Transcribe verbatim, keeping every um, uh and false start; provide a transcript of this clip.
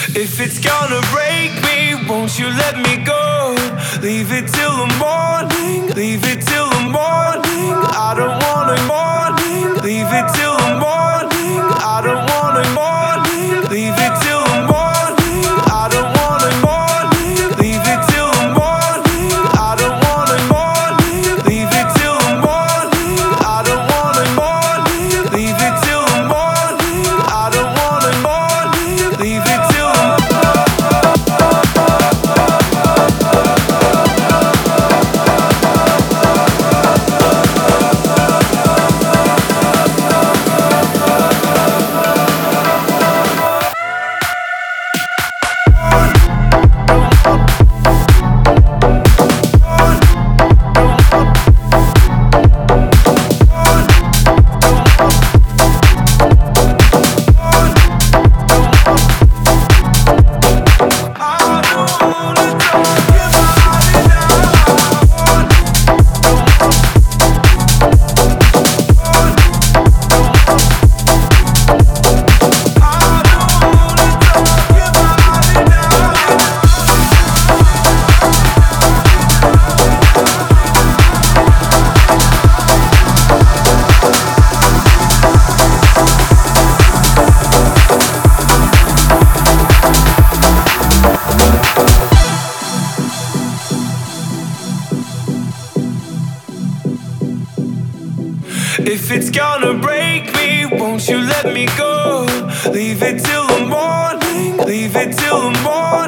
If it's gonna break me, won't you let me go? Leave it till the morning, leave it till the morning. I don't wanna morning, leave it till the morning. I don't wanna morning, leave it till the morning. I don't wanna morning, leave it till the morning. I don't wanna morning, leave it till the morning. I don't wanna morning, leave it till the morning. I don't wanna morning, leave it till the morning. If it's gonna break me, won't you let me go? Leave it till the morning, leave it till the morning.